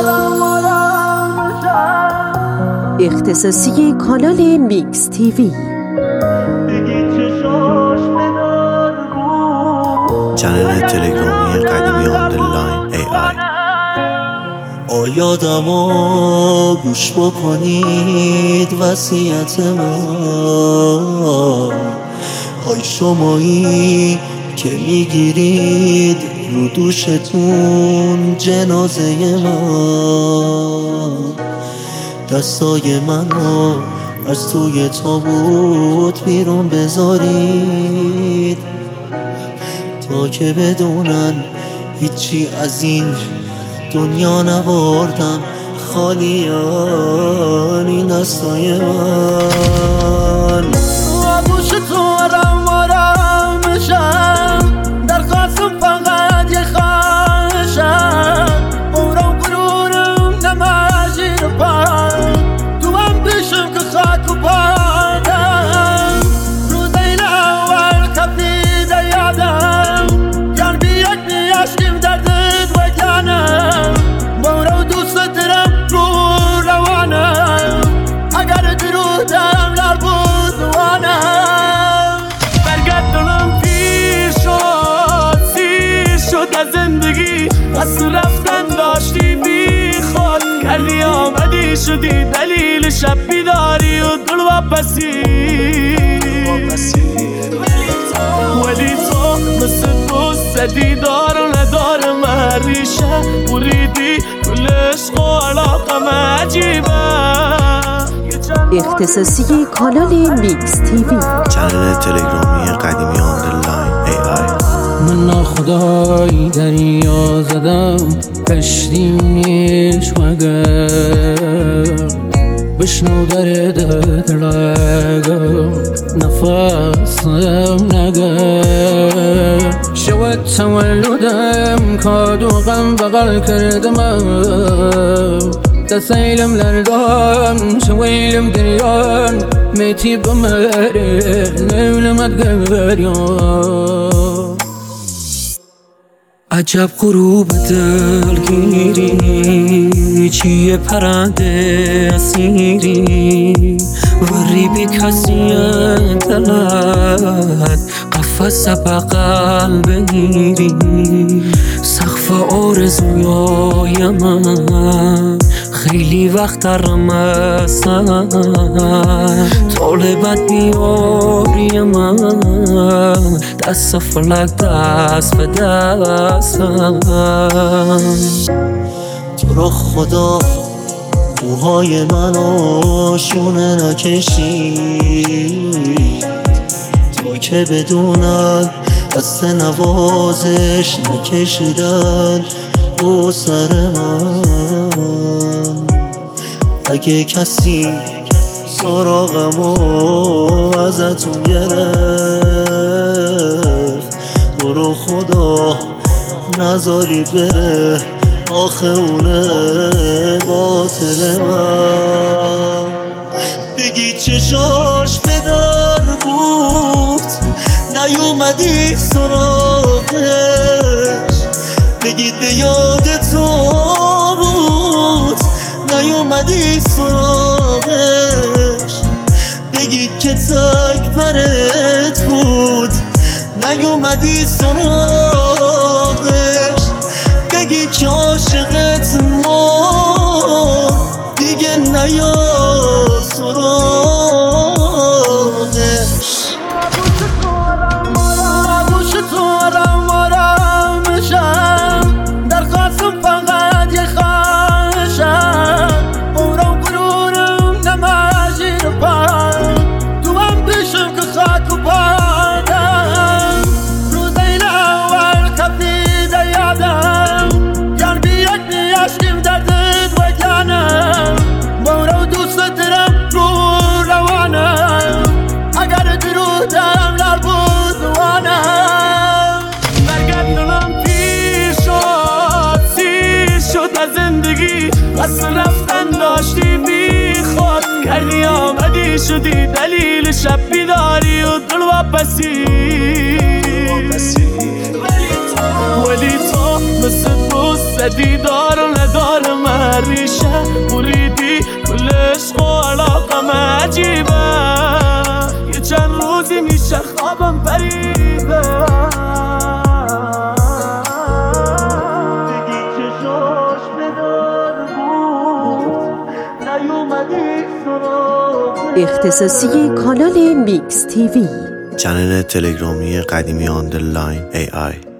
اختصاصی کانال میکس تیوی. چنل تلگرامی قدیمی آندرلاین AI. آیادمو گوش بکنید وصیت من، آی شمایی که میگیرید رو دوشتون جنازه من، دستای منو از توی تابوت بیرون بذارید تا که بدونن هیچی از این دنیا نبردم، خالیان این دستای من. آبوش تو آرام میشم، درخواستم فقط یه خواهشم، عمرم غرورم نمازیر پای تو هم پیشم که خاک و پادم، روزای اول کفیده یادم جان بیاد میاشتیم دردت و جانم، بارو دوست دارم رو روانم، اگر درودم لر بودوانم، برگردونم پیر شد سیر شد از زندگی، از تو رفتن داشتی بی خود کردی آمدی شدی دلیل شب بیداری و دل واپسی، ولی تو مثل دوست دیدار و ندار من ریشه بریدی کل عشق و علاقم عجیبه. اختصاصی کانال میکس تیوی. چنل تلگرامی قدیمی آندرلاین AI. من ناخدایی دریا زدم کشتی نیش مگر بشنو درد دلگم نفسم نگر، شود تولدم کاد و غم بغل کردم، تسیلم لردم شویلم دریان میتی بمره نولمت گریان، عجب غروب دلگیری چیه پرنده اسیری، وری بی کسی دلت قفص بغل بگیری، سقف آرزوی من خیلی وقت رمستن، طالبت بیاری من دست فلک دست به دستم، تو رو خدا موهای منو شونه نکشید، تو که بدونن دست نوازش نکشیدن رو سر من، اگه کسی سراغمو ازتون گرفت برو خدا نذاری بره، آخه اونه باطل من، بگی چشاش بدر بود نیومدی سراغش، بگید به یاد تو بود نیومدی سراغش، بگید که تک برت بود نیومدی سراغش، بگید که عاشقت ما دیگه نیاد سراغش. آبوش تو آرام میشم، درخواستم فقط یه خواهشم، عمرم غرورم نمازیر پای تو هم پیشم که خاک و پادم، روزای اول کفیده یادم جان بیاد میاشتیم دردت و جانم، بارو دوست دارم رو روانم، اگر درودم لر بودوانم، برگردونم پیر شد سیر شد از زندگی، از رفتن داشتی بی خود کردی آمدی شدی دلیل شب بیداری و دل واپسی، ولی تو مثل دوست دیدار و ندار من میشه بریدی کل عشق و علاقم عجیبه یه چند روزی میشه خوابم پریده دیدی چشاش بدار بود نیومدی سراغ اختصاصی کانال میکس تیوی. چنل تلگرامی قدیمی آندرلاین AI